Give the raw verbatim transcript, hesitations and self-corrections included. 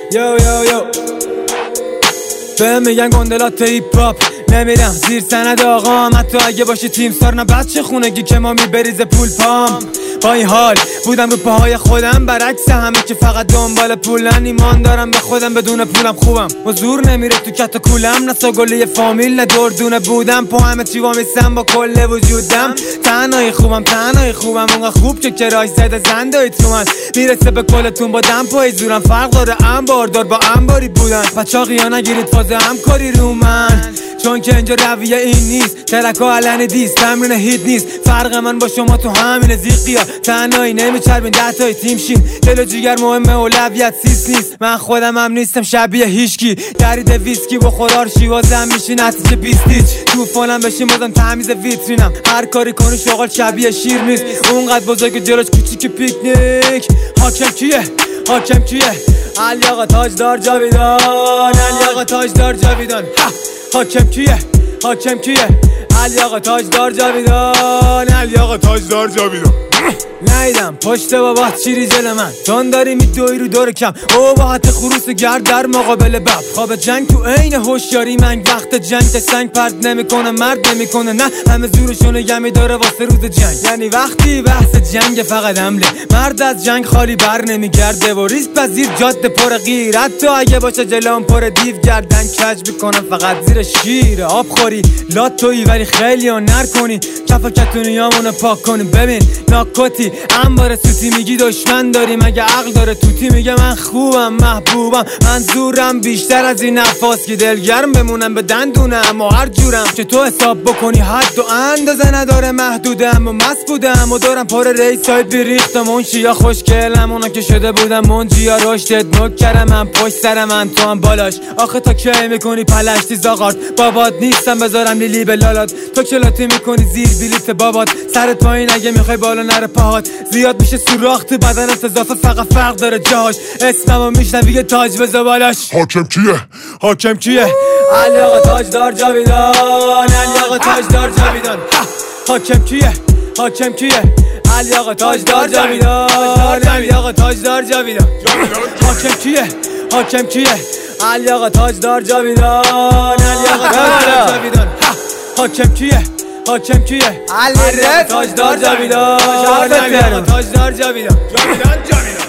یو یو یو به میگن گندلات هیپ هاپ، نمیرم زیر سند آقام. حتی اگه باشه تیم سار نه بچه خونگی که ما میبریزه پول پام. با این حال بودم رو پاهای خودم، برعکس همه که فقط دنبال پولن. ایمان دارم به خودم بدون پولم خوبم، و زور نمیره تو کت و کولم. نه ساگله فامیل نه دردونه بودم، پا همه چی وامیستم با کل وجودم. تنهایی خوبم تنهایی خوبم، اونقدر خوب که کرای زده زندایی تو من میرسه به کلتون. با دم پای زورم فرق داره انباردار با انباری بودن. پچاقی ها نگیرید فاز همکاری رو من، چون که اینجا رویه این نیست. ترک ها علن دیست، تمرین هیت نیست. فرق من با شما تو همین زیقیا، تنهایی نمیچربین ده تای تیم شین. دل و جیگر مهمه اولویت سیس نیست. من خودم هم نیستم شبیه هیچکی، درید ویسکی و خورار شیوازم میشی نتیجه بیست هیچ. توفانم بشین بازم تمیز ویترینم، هر کاری کنی شغل شبیه شیر نیست. اونقدر بزرگ جلوش کوچیک پیکنیک. حاکم کیه حاکم کیه علی آقا تاجدار جاویدان، علی آقا تاجدار جاویدان. حاکم کیه حاکم کیه علی آقا تاجدار جاویدان، علی آقا تاجدار جاویدان. نیدم پشت بابات چیری جل من، تون داری میدوی رو دور کم. او باحت خروس گرد در مقابل بب. خواب جنگ تو عین هوشیاری منگ، وقت جنگ سنگ پرد نمیکنه مرد نمیکنه. نه همه زورشونو گمی داره واسه روز جنگ. یعنی وقتی بحث جنگ فقط حمله، مرد از جنگ خالی بر نمیگرده و ریسک پذیر جاده پر غیرت. تو اگه باشه جلوم پر دیو گردن کج میکنم فقط زیر شیر. آب خوری لاتویی ولی خیلی ها نر کنی، کف کتونیامونو پاک کنی. ببین ناکوتی انبار سوتی میگی دشمن داری، مگه عقل داره توتی میگه من خوبم محبوبم. من زورم بیشتر از این نفاس که دلگرم بمونم به دندونم. و هر جورم که تو حساب بکنی حد و اندازه نداره، محدودم و مست بودم و دارم پر ریس های بیریختم. منشیا خوشگلم اونا که شده بودم منجیا رشدت نکرم. من پشت سر من تو هم بالاش، آخه تا کی میکنی پلشتی زاغارد. بابات نیستم بذارم لیلی به لالات، تو کلاتی میکنی زیر بلیت بابات. سرت پایین اگه میخوای بالا نره پاهات، زیاد میشه سوراخ تو بدنت اضافه فقط فرق داره جاش. اسممو میشنوی یه تاج بذار بالاش. حاکم کیه حاکم کیه علی آقا تاجدار جاویدان، علی آقا تاجدار جاویدان. حاکم کیه حاکم کیه علی آقا تاجدار جاویدان، علی آقا تاجدار جاویدان. حاکم کیه حاکم کیه علی آقا تاجدار جاویدان، علی آقا تاجدار جاویدان. حاکم کیه حاکم کیه علی تاجدار جاویدان، علی آقا تاجدار جاویدان. جاویدان جاویدان